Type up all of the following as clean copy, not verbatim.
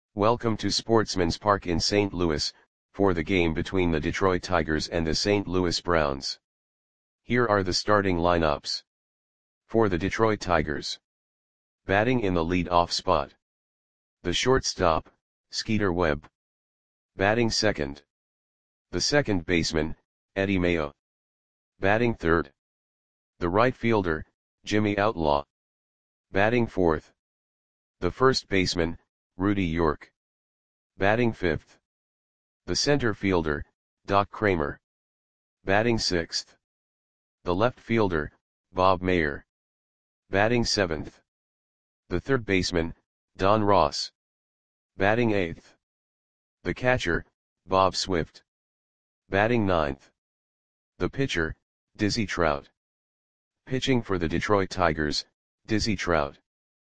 Welcome to Sportsman's Park in St. Louis, for the game between the Detroit Tigers and the St. Louis Browns. Here are the starting lineups. For the Detroit Tigers. Batting in the lead-off spot. The shortstop, Skeeter Webb. Batting second. The second baseman, Eddie Mayo. Batting third. The right fielder, Jimmy Outlaw. Batting fourth. The first baseman, Rudy York. Batting fifth. The center fielder, Doc Kramer. Batting sixth. The left fielder, Bob Mayer. Batting seventh. The third baseman, Don Ross. Batting eighth. The catcher, Bob Swift. Batting ninth. The pitcher, Dizzy Trout. Pitching for the Detroit Tigers, Dizzy Trout.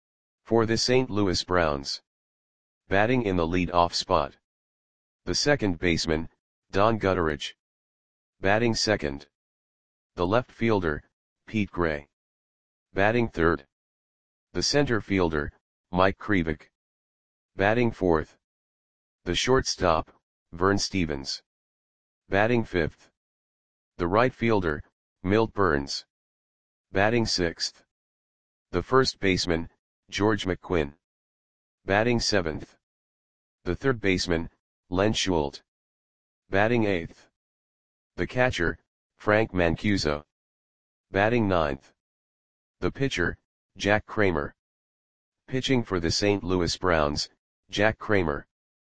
For the St. Louis Browns. Batting in the lead-off spot. The second baseman, Don Gutteridge. Batting second. The left fielder, Pete Gray. Batting third. The center fielder, Mike Krivik. Batting fourth. The shortstop, Vern Stevens. Batting fifth. The right fielder, Milt Burns. Batting sixth. The first baseman, George McQuinn. Batting seventh. The third baseman, Len Schult. Batting eighth. The catcher, Frank Mancuso. Batting ninth. The pitcher, Jack Kramer. Pitching for the St. Louis Browns, Jack Kramer.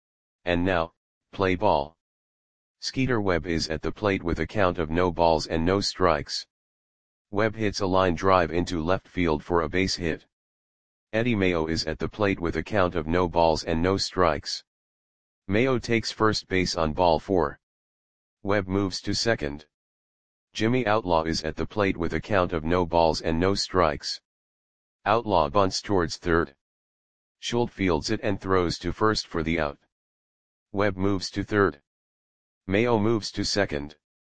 And now, play ball. Skeeter Webb is at the plate with a count of no balls and no strikes. Webb hits a line drive into left field for a base hit. Eddie Mayo is at the plate with a count of no balls and no strikes. Mayo takes first base on ball 4. Webb moves to second. Jimmy Outlaw is at the plate with a count of no balls and no strikes. Outlaw bunts towards third. Schult fields it and throws to first for the out. Webb moves to third. Mayo moves to second.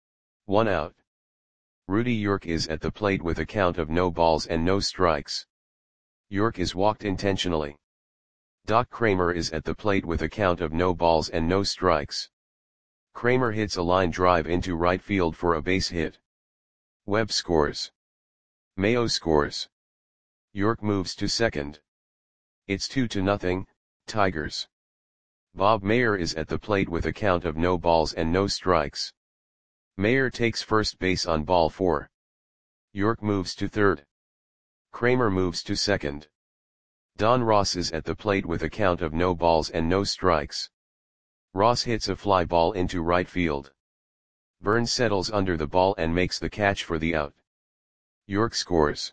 1 out. Rudy York is at the plate with a count of no balls and no strikes. York is walked intentionally. Doc Kramer is at the plate with a count of no balls and no strikes. Kramer hits a line drive into right field for a base hit. Webb scores. Mayo scores. York moves to second. It's 2-0, Tigers. Bob Mayer is at the plate with a count of no balls and no strikes. Mayer takes first base on ball 4. York moves to third. Kramer moves to second. Don Ross is at the plate with a count of no balls and no strikes. Ross hits a fly ball into right field. Burns settles under the ball and makes the catch for the out. York scores.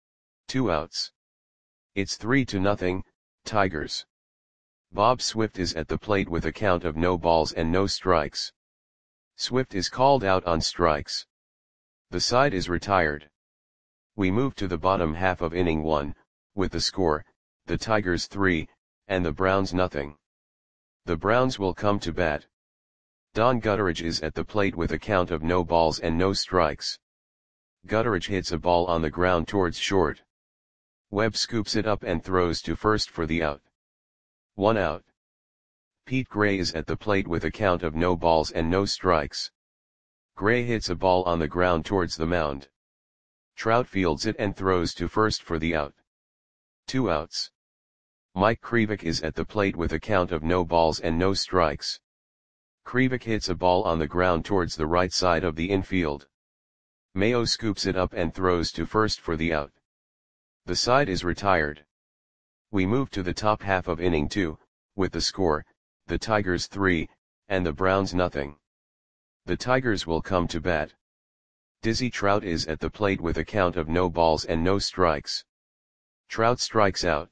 2 outs. It's 3-0, Tigers. Bob Swift is at the plate with a count of no balls and no strikes. Swift is called out on strikes. The side is retired. We move to the bottom half of inning 1, with the score, the Tigers 3, and the Browns nothing. The Browns will come to bat. Don Gutteridge is at the plate with a count of no balls and no strikes. Gutteridge hits a ball on the ground towards short. Webb scoops it up and throws to first for the out. 1 out. Pete Gray is at the plate with a count of no balls and no strikes. Gray hits a ball on the ground towards the mound. Trout fields it and throws to first for the out. 2 outs. Mike Krivik is at the plate with a count of no balls and no strikes. Krivik hits a ball on the ground towards the right side of the infield. Mayo scoops it up and throws to first for the out. The side is retired. We move to the top half of inning 2, with the score, the Tigers 3, and the Browns nothing. The Tigers will come to bat. Dizzy Trout is at the plate with a count of no balls and no strikes. Trout strikes out.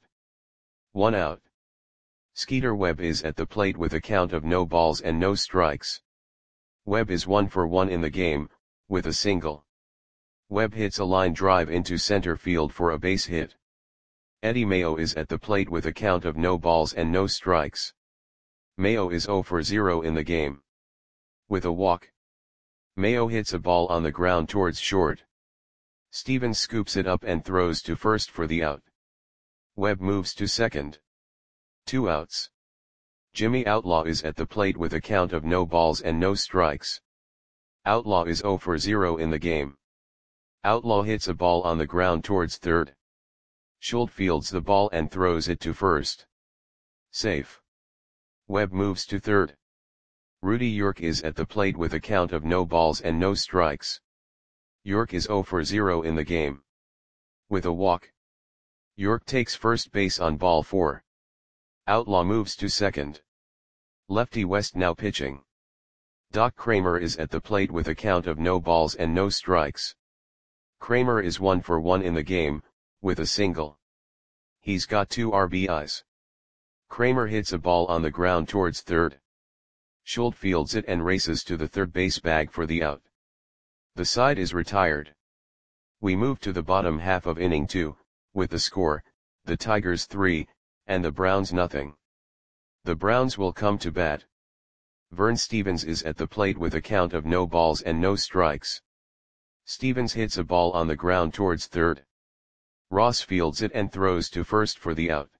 1 out. Skeeter Webb is at the plate with a count of no balls and no strikes. Webb is 1 for 1 in the game, with a single. Webb hits a line drive into center field for a base hit. Eddie Mayo is at the plate with a count of no balls and no strikes. Mayo is 0 for 0 in the game. With a walk. Mayo hits a ball on the ground towards short. Stevens scoops it up and throws to first for the out. Webb moves to second. 2 outs. Jimmy Outlaw is at the plate with a count of no balls and no strikes. Outlaw is 0 for 0 in the game. Outlaw hits a ball on the ground towards third. Schultz fields the ball and throws it to first. Safe. Webb moves to third. Rudy York is at the plate with a count of no balls and no strikes. York is 0 for 0 in the game. With a walk. York takes first base on ball 4. Outlaw moves to second. Lefty West now pitching. Doc Kramer is at the plate with a count of no balls and no strikes. Kramer is 1 for 1 in the game, with a single. He's got 2 RBIs. Kramer hits a ball on the ground towards third. Schultz fields it and races to the third base bag for the out. The side is retired. We move to the bottom half of inning 2, with the score, the Tigers 3, and the Browns nothing. The Browns will come to bat. Vern Stevens is at the plate with a count of no balls and no strikes. Stevens hits a ball on the ground towards third. Ross fields it and throws to first for the out.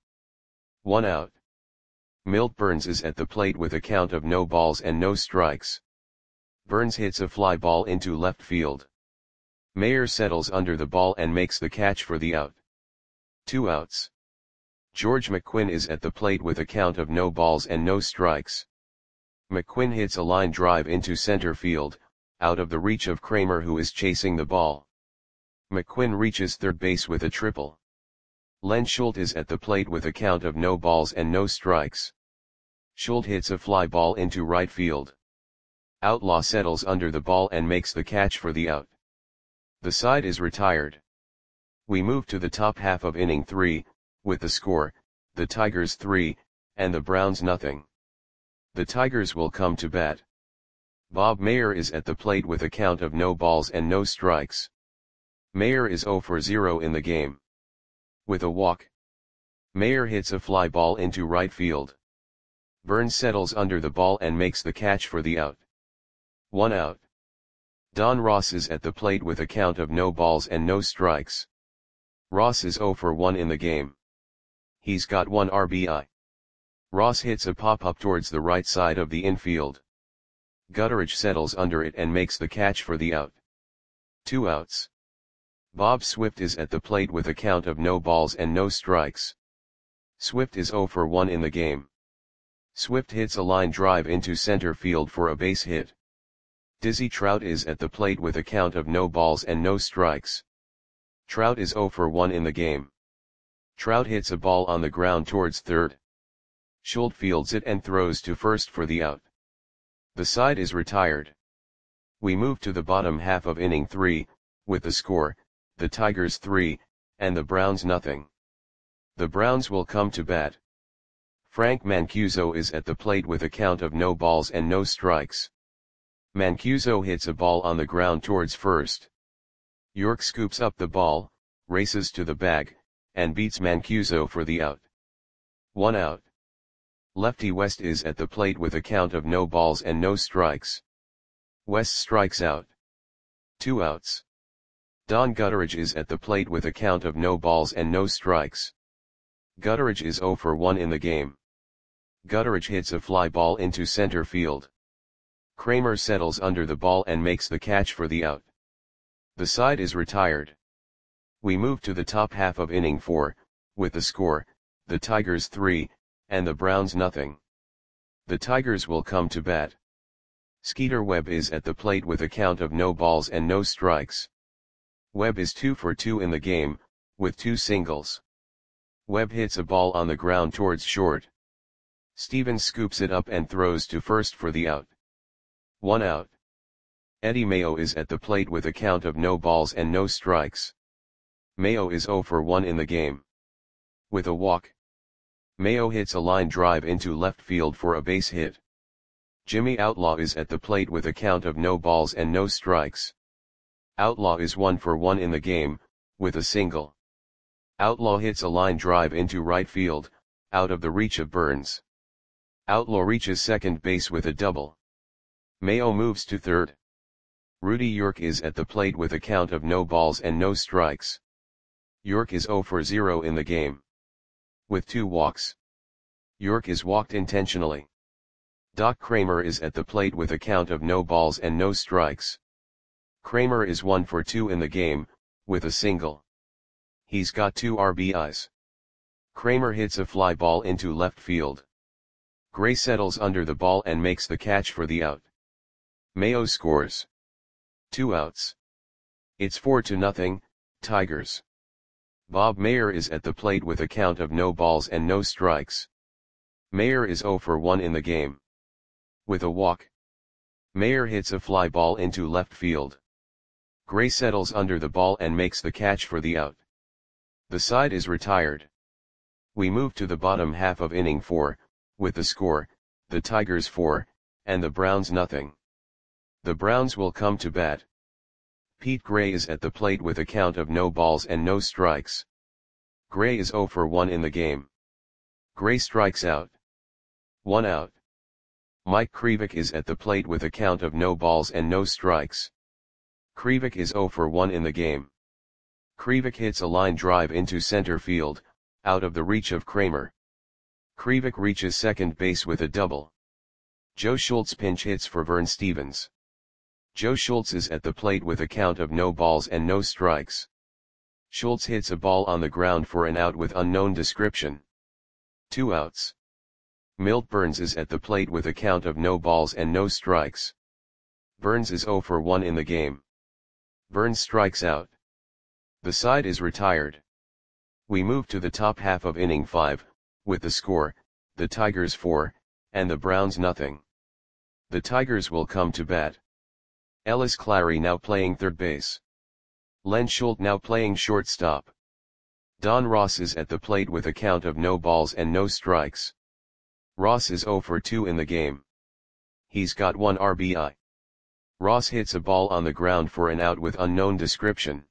1 out. Milt Burns is at the plate with a count of no balls and no strikes. Burns hits a fly ball into left field. Mayer settles under the ball and makes the catch for the out. 2 outs. George McQuinn is at the plate with a count of no balls and no strikes. McQuinn hits a line drive into center field, out of the reach of Kramer who is chasing the ball. McQuinn reaches third base with a triple. Len Schultz is at the plate with a count of no balls and no strikes. Schultz hits a fly ball into right field. Outlaw settles under the ball and makes the catch for the out. The side is retired. We move to the top half of inning 3, with the score, the Tigers 3, and the Browns nothing. The Tigers will come to bat. Bob Mayer is at the plate with a count of no balls and no strikes. Mayer is 0 for 0 in the game. With a walk. Mayer hits a fly ball into right field. Burns settles under the ball and makes the catch for the out. 1 out. Don Ross is at the plate with a count of no balls and no strikes. Ross is 0 for 1 in the game. He's got 1 RBI. Ross hits a pop-up towards the right side of the infield. Gutteridge settles under it and makes the catch for the out. 2 outs. Bob Swift is at the plate with a count of no balls and no strikes. Swift is 0 for 1 in the game. Swift hits a line drive into center field for a base hit. Dizzy Trout is at the plate with a count of no balls and no strikes. Trout is 0 for 1 in the game. Trout hits a ball on the ground towards third. Schultz fields it and throws to first for the out. The side is retired. We move to the bottom half of inning 3, with the score, the Tigers 3, and the Browns nothing. The Browns will come to bat. Frank Mancuso is at the plate with a count of no balls and no strikes. Mancuso hits a ball on the ground towards first. York scoops up the ball, races to the bag, and beats Mancuso for the out. 1 out. Lefty West is at the plate with a count of no balls and no strikes. West strikes out. 2 outs. Don Gutteridge is at the plate with a count of no balls and no strikes. Gutteridge is 0 for 1 in the game. Gutteridge hits a fly ball into center field. Kramer settles under the ball and makes the catch for the out. The side is retired. We move to the top half of inning 4, with the score, the Tigers 3, and the Browns nothing. The Tigers will come to bat. Skeeter Webb is at the plate with a count of no balls and no strikes. Webb is 2 for 2 in the game, with 2 singles. Webb hits a ball on the ground towards short. Stevens scoops it up and throws to first for the out. 1 out. Eddie Mayo is at the plate with a count of no balls and no strikes. Mayo is 0 for 1 in the game. With a walk. Mayo hits a line drive into left field for a base hit. Jimmy Outlaw is at the plate with a count of no balls and no strikes. Outlaw is 1 for 1 in the game, with a single. Outlaw hits a line drive into right field, out of the reach of Burns. Outlaw reaches second base with a double. Mayo moves to third. Rudy York is at the plate with a count of no balls and no strikes. York is 0 for 0 in the game. With 2 walks. York is walked intentionally. Doc Kramer is at the plate with a count of no balls and no strikes. Kramer is 1 for 2 in the game, with a single. He's got 2 RBIs. Kramer hits a fly ball into left field. Gray settles under the ball and makes the catch for the out. Mayo scores. 2 outs. It's 4-0, Tigers. Bob Mayer is at the plate with a count of no balls and no strikes. Mayer is 0 for 1 in the game. With a walk. Mayer hits a fly ball into left field. Gray settles under the ball and makes the catch for the out. The side is retired. We move to the bottom half of inning 4, with the score, the Tigers 4, and the Browns nothing. The Browns will come to bat. Pete Gray is at the plate with a count of no balls and no strikes. Gray is 0 for 1 in the game. Gray strikes out. 1 out. Mike Krivik is at the plate with a count of no balls and no strikes. Krivik is 0 for 1 in the game. Krivik hits a line drive into center field, out of the reach of Kramer. Krivik reaches second base with a double. Joe Schultz pinch hits for Vern Stevens. Joe Schultz is at the plate with a count of no balls and no strikes. Schultz hits a ball on the ground for an out with unknown description. 2 outs. Milt Burns is at the plate with a count of no balls and no strikes. Burns is 0 for 1 in the game. Burns strikes out. The side is retired. We move to the top half of inning 5, with the score, the Tigers 4, and the Browns nothing. The Tigers will come to bat. Ellis Clary now playing third base. Len Schultz now playing shortstop. Don Ross is at the plate with a count of no balls and no strikes. Ross is 0 for 2 in the game. He's got 1 RBI. Ross hits a ball on the ground for an out with unknown description.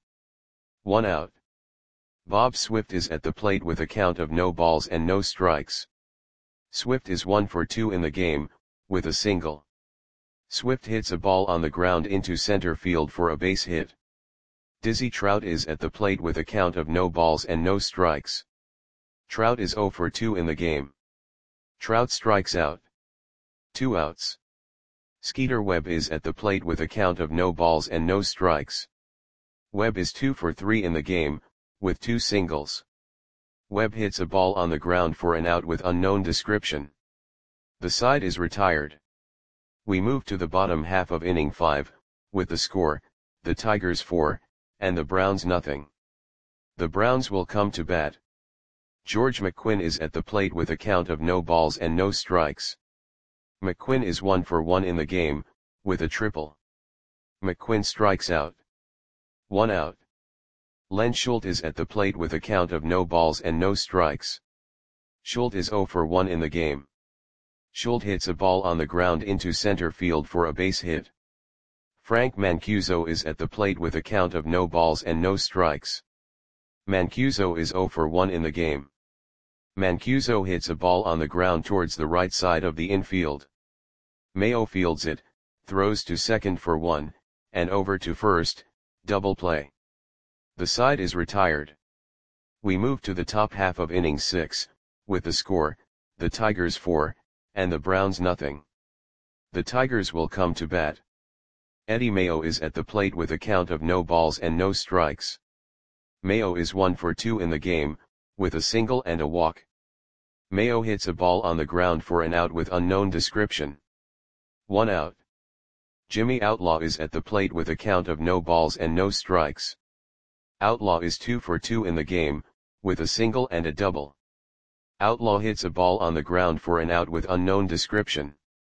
1 out. Bob Swift is at the plate with a count of no balls and no strikes. Swift is 1 for 2 in the game, with a single. Swift hits a ball on the ground into center field for a base hit. Dizzy Trout is at the plate with a count of no balls and no strikes. Trout is 0 for 2 in the game. Trout strikes out. 2 outs. Skeeter Webb is at the plate with a count of no balls and no strikes. Webb is 2 for 3 in the game, with 2 singles. Webb hits a ball on the ground for an out with unknown description. The side is retired. We move to the bottom half of inning 5, with the score, the Tigers 4, and the Browns nothing. The Browns will come to bat. George McQuinn is at the plate with a count of no balls and no strikes. McQuinn is 1 for 1 in the game, with a triple. McQuinn strikes out. 1 out. Len Schultz is at the plate with a count of no balls and no strikes. Schultz is 0 for 1 in the game. Schultz hits a ball on the ground into center field for a base hit. Frank Mancuso is at the plate with a count of no balls and no strikes. Mancuso is 0 for 1 in the game. Mancuso hits a ball on the ground towards the right side of the infield. Mayo fields it, throws to second for 1, and over to first, double play. The side is retired. We move to the top half of inning 6, with the score, the Tigers 4, and the Browns nothing. The Tigers will come to bat. Eddie Mayo is at the plate with a count of no balls and no strikes. Mayo is 1 for 2 in the game, with a single and a walk. Mayo hits a ball on the ground for an out with unknown description. 1 out. Jimmy Outlaw is at the plate with a count of no balls and no strikes. Outlaw is 2 for 2 in the game, with a single and a double. Outlaw hits a ball on the ground for an out with unknown description.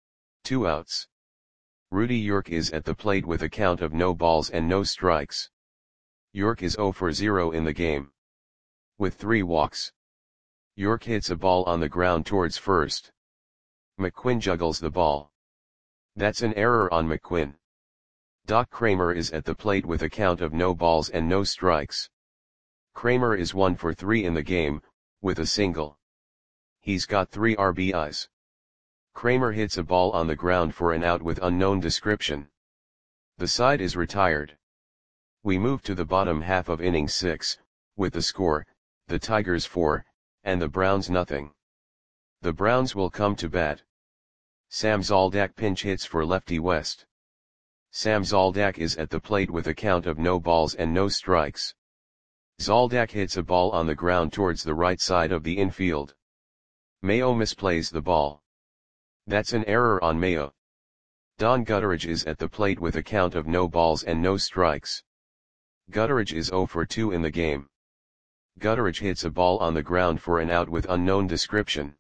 2 outs. Rudy York is at the plate with a count of no balls and no strikes. York is 0 for 0 in the game. With 3 walks. York hits a ball on the ground towards first. McQuinn juggles the ball. That's an error on McQuinn. Doc Kramer is at the plate with a count of no balls and no strikes. Kramer is 1 for 3 in the game, with a single. He's got 3 RBIs. Kramer hits a ball on the ground for an out with unknown description. The side is retired. We move to the bottom half of inning 6, with the score, the Tigers 4, and the Browns nothing. The Browns will come to bat. Sam Zoldak pinch hits for lefty West. Sam Zoldak is at the plate with a count of no balls and no strikes. Zoldak hits a ball on the ground towards the right side of the infield. Mayo misplays the ball. That's an error on Mayo. Don Gutteridge is at the plate with a count of no balls and no strikes. Gutteridge is 0 for 2 in the game. Gutteridge hits a ball on the ground for an out with unknown description.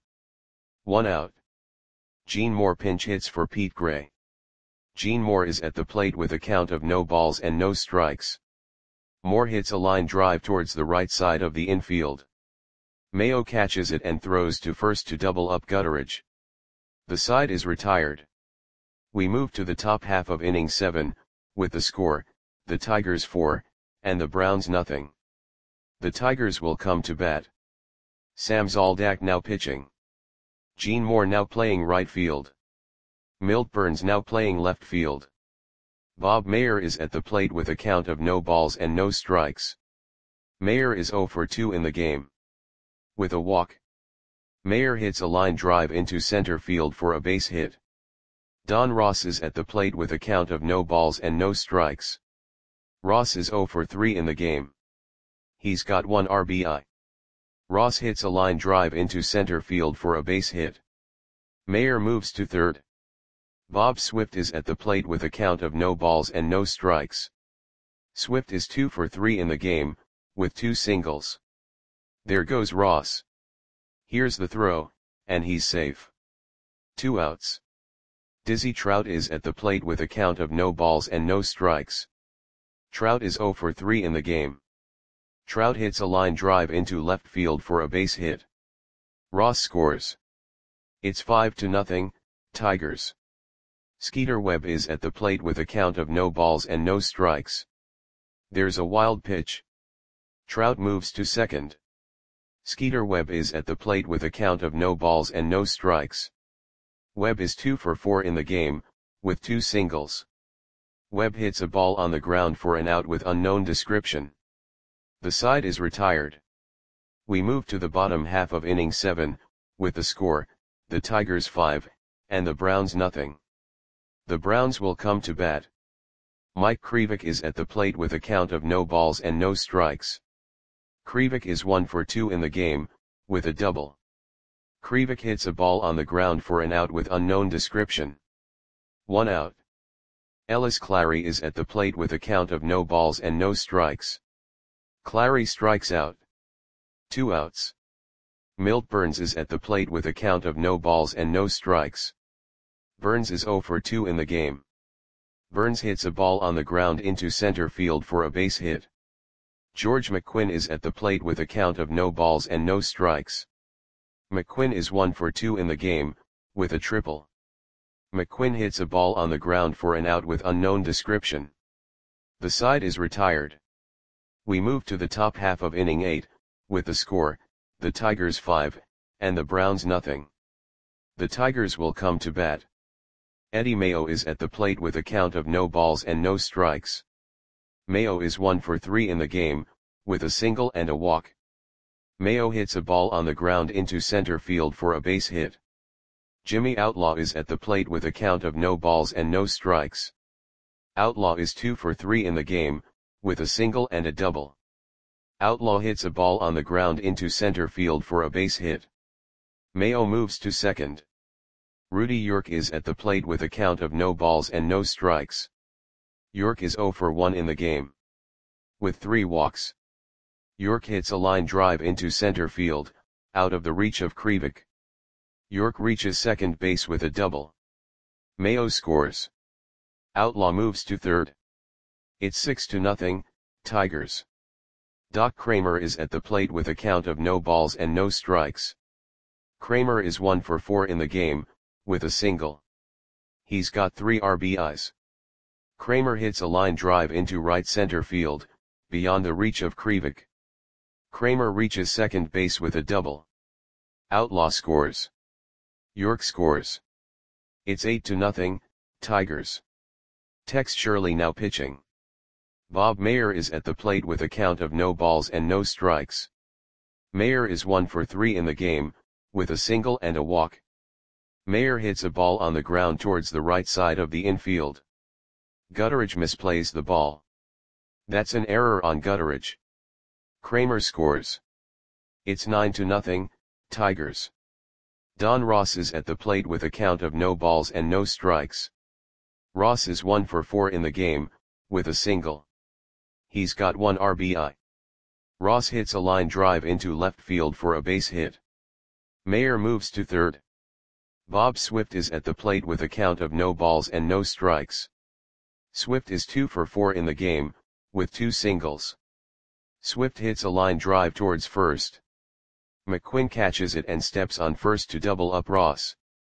1 out. Gene Moore pinch hits for Pete Gray. Gene Moore is at the plate with a count of no balls and no strikes. Moore hits a line drive towards the right side of the infield. Mayo catches it and throws to first to double up Gutteridge. The side is retired. We move to the top half of inning 7, with the score, the Tigers 4, and the Browns nothing. The Tigers will come to bat. Sam Zoldak now pitching. Gene Moore now playing right field. Milt Burns now playing left field. Bob Mayer is at the plate with a count of no balls and no strikes. Mayer is 0 for 2 in the game. With a walk. Mayer hits a line drive into center field for a base hit. Don Ross is at the plate with a count of no balls and no strikes. Ross is 0 for 3 in the game. He's got 1 RBI. Ross hits a line drive into center field for a base hit. Mayer moves to third. Bob Swift is at the plate with a count of no balls and no strikes. Swift is 2 for 3 in the game, with 2 singles. There goes Ross. Here's the throw, and he's safe. 2 outs. Dizzy Trout is at the plate with a count of no balls and no strikes. Trout is 0 for 3 in the game. Trout hits a line drive into left field for a base hit. Ross scores. It's 5-0, Tigers. Skeeter Webb is at the plate with a count of no balls and no strikes. There's a wild pitch. Trout moves to second. Skeeter Webb is at the plate with a count of no balls and no strikes. Webb is 2 for 4 in the game, with 2 singles. Webb hits a ball on the ground for an out with unknown description. The side is retired. We move to the bottom half of inning 7, with the score, the Tigers 5, and the Browns nothing. The Browns will come to bat. Mike Krivik is at the plate with a count of no balls and no strikes. Krivik is 1 for 2 in the game, with a double. Krivik hits a ball on the ground for an out with unknown description. 1 out. Ellis Clary is at the plate with a count of no balls and no strikes. Clary strikes out. 2 outs. Milt Burns is at the plate with a count of no balls and no strikes. Burns is 0 for 2 in the game. Burns hits a ball on the ground into center field for a base hit. George McQuinn is at the plate with a count of no balls and no strikes. McQuinn is 1 for 2 in the game, with a triple. McQuinn hits a ball on the ground for an out with unknown description. The side is retired. We move to the top half of inning 8, with the score, the Tigers 5, and the Browns nothing. The Tigers will come to bat. Eddie Mayo is at the plate with a count of no balls and no strikes. Mayo is 1 for 3 in the game, with a single and a walk. Mayo hits a ball on the ground into center field for a base hit. Jimmy Outlaw is at the plate with a count of no balls and no strikes. Outlaw is 2 for 3 in the game, with a single and a double. Outlaw hits a ball on the ground into center field for a base hit. Mayo moves to second. Rudy York is at the plate with a count of no balls and no strikes. York is 0 for 1 in the game. With 3 walks. York hits a line drive into center field, out of the reach of Krivik. York reaches second base with a double. Mayo scores. Outlaw moves to third. It's 6-0, Tigers. Doc Kramer is at the plate with a count of no balls and no strikes. Kramer is 1 for 4 in the game, with a single. He's got 3 RBIs. Kramer hits a line drive into right center field, beyond the reach of Krivik. Kramer reaches second base with a double. Outlaw scores. York scores. It's 8-0, Tigers. Tex Shirley now pitching. Bob Mayer is at the plate with a count of no balls and no strikes. Mayer is 1 for 3 in the game, with a single and a walk. Mayer hits a ball on the ground towards the right side of the infield. Gutteridge misplays the ball. That's an error on Gutteridge. Kramer scores. It's 9-0, Tigers. Don Ross is at the plate with a count of no balls and no strikes. Ross is 1 for 4 in the game, with a single. He's got 1 RBI. Ross hits a line drive into left field for a base hit. Mayer moves to third. Bob Swift is at the plate with a count of no balls and no strikes. Swift is 2 for 4 in the game, with 2 singles. Swift hits a line drive towards first. McQuinn catches it and steps on first to double up Ross.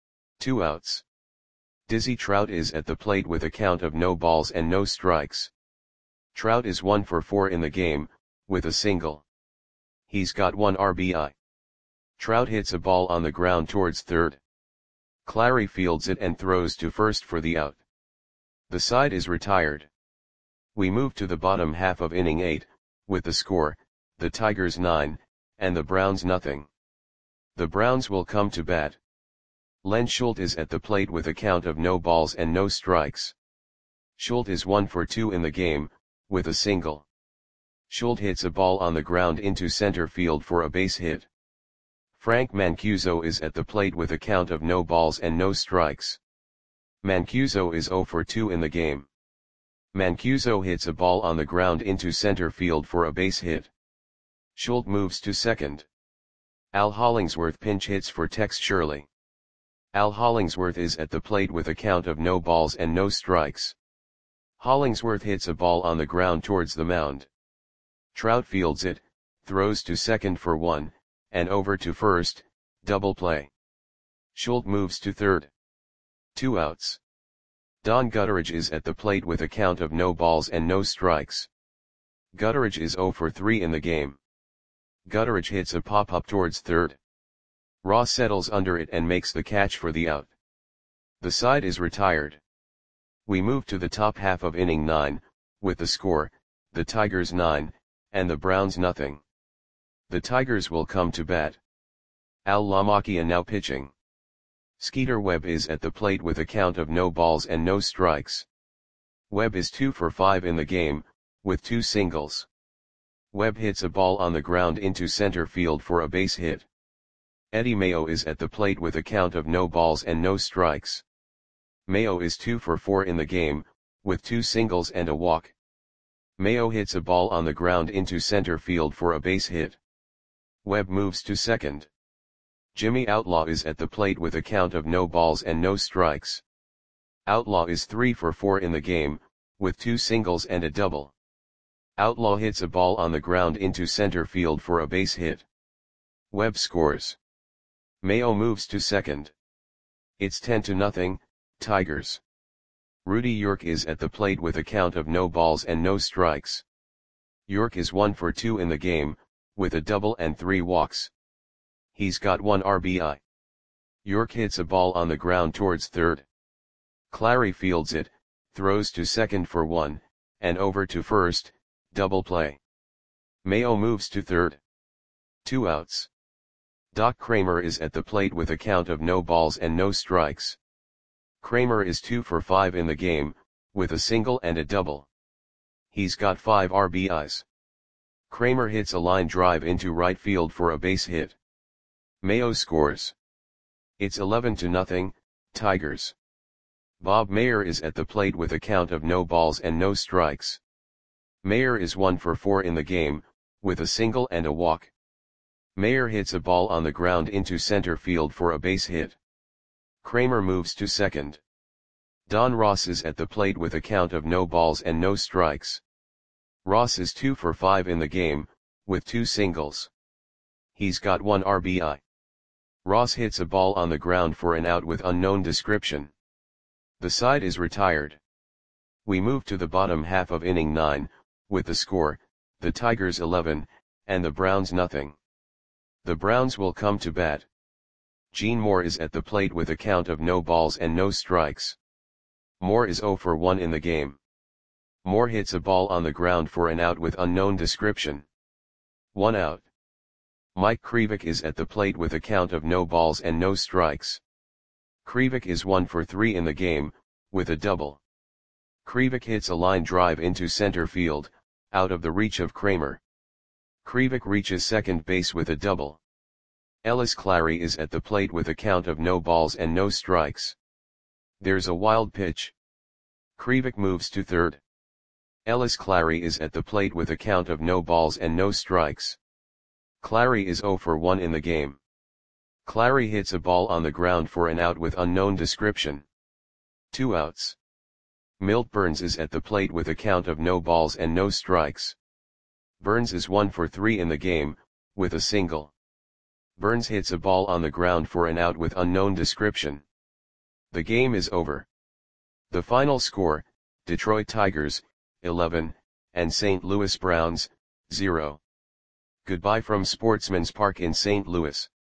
2 outs. Dizzy Trout is at the plate with a count of no balls and no strikes. Trout is 1 for 4 in the game, with a single. He's got 1 RBI. Trout hits a ball on the ground towards third. Clary fields it and throws to first for the out. The side is retired. We move to the bottom half of inning 8, with the score, the Tigers 9, and the Browns nothing. The Browns will come to bat. Len Schultz is at the plate with a count of no balls and no strikes. Schultz is 1 for 2 in the game, with a single. Schultz hits a ball on the ground into center field for a base hit. Frank Mancuso is at the plate with a count of no balls and no strikes. Mancuso is 0 for 2 in the game. Mancuso hits a ball on the ground into center field for a base hit. Schultz moves to second. Al Hollingsworth pinch hits for Tex Shirley. Al Hollingsworth is at the plate with a count of no balls and no strikes. Hollingsworth hits a ball on the ground towards the mound. Trout fields it, throws to second for 1, and over to first, double play. Schultz moves to third. 2 outs. Don Gutteridge is at the plate with a count of no balls and no strikes. Gutteridge is 0 for 3 in the game. Gutteridge hits a pop-up towards third. Ross settles under it and makes the catch for the out. The side is retired. We move to the top half of inning 9, with the score, the Tigers 9, and the Browns nothing. The Tigers will come to bat. Al Lamakia now pitching. Skeeter Webb is at the plate with a count of no balls and no strikes. Webb is 2 for 5 in the game, with 2 singles. Webb hits a ball on the ground into center field for a base hit. Eddie Mayo is at the plate with a count of no balls and no strikes. Mayo is 2 for 4 in the game, with 2 singles and a walk. Mayo hits a ball on the ground into center field for a base hit. Webb moves to second. Jimmy Outlaw is at the plate with a count of no balls and no strikes. Outlaw is 3 for 4 in the game, with 2 singles and a double. Outlaw hits a ball on the ground into center field for a base hit. Webb scores. Mayo moves to second. It's 10-0, Tigers. Rudy York is at the plate with a count of no balls and no strikes. York is 1 for 2 in the game, with a double and 3 walks. He's got 1 RBI. York hits a ball on the ground towards third. Clary fields it, throws to second for 1, and over to first, double play. Mayo moves to third. 2 outs. Doc Kramer is at the plate with a count of no balls and no strikes. Kramer is 2 for 5 in the game, with a single and a double. He's got 5 RBIs. Kramer hits a line drive into right field for a base hit. Mayo scores. It's 11-0, Tigers. Bob Mayer is at the plate with a count of no balls and no strikes. Mayer is 1 for 4 in the game, with a single and a walk. Mayer hits a ball on the ground into center field for a base hit. Kramer moves to second. Don Ross is at the plate with a count of no balls and no strikes. Ross is 2 for 5 in the game, with 2 singles. He's got 1 RBI. Ross hits a ball on the ground for an out with unknown description. The side is retired. We move to the bottom half of inning 9, with the score, the Tigers 11, and the Browns nothing. The Browns will come to bat. Gene Moore is at the plate with a count of no balls and no strikes. Moore is 0 for 1 in the game. Moore hits a ball on the ground for an out with unknown description. 1 out. Mike Krivik is at the plate with a count of no balls and no strikes. Krivik is 1 for 3 in the game, with a double. Krivik hits a line drive into center field, out of the reach of Kramer. Krivik reaches second base with a double. Ellis Clary is at the plate with a count of no balls and no strikes. There's a wild pitch. Krivik moves to third. Ellis Clary is at the plate with a count of no balls and no strikes. Clary is 0 for 1 in the game. Clary hits a ball on the ground for an out with unknown description. 2 outs. Milt Burns is at the plate with a count of no balls and no strikes. Burns is 1 for 3 in the game, with a single. Burns hits a ball on the ground for an out with unknown description. The game is over. The final score, Detroit Tigers, 11, and St. Louis Browns, 0. Goodbye from Sportsman's Park in St. Louis.